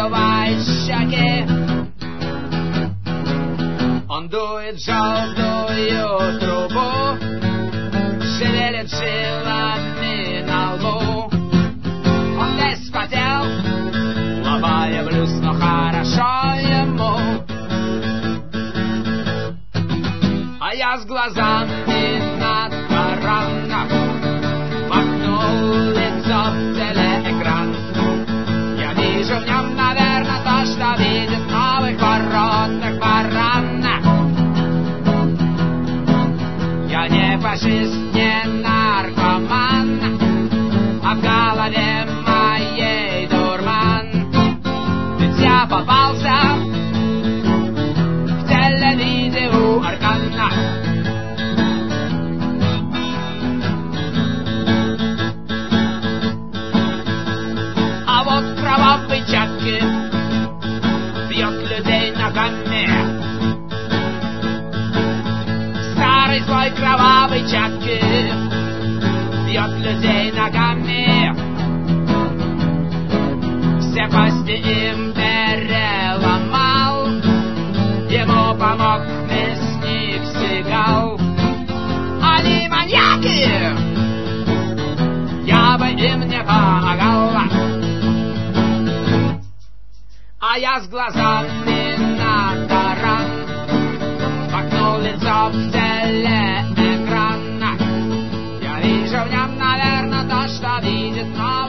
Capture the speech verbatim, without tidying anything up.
раздувает щеки. Он дует желтую трубу, шевелит жилами на лбу. Он весь потел, лобая блюз, но хорошо ему. А я с глазами на таранах воткнул лицо в телеэкран. Я вижу в нем, наверное, то, что видит в новых воротах баран. Я не фашист, не наркоман, а в голове моей дурман. Ведь я попался в телевидео Аркана. А вот кровавый Чаки бьет людей ногами. Старый злой кровавый Чаки бьет людей ногами. Все кости им переломал, ему помог мясник Сигал. Они маньяки, я бы им не помогал. А я с глазами на таран воткнул лицо в телеэкран. Я вижу в нем, наверное, то, что видит новый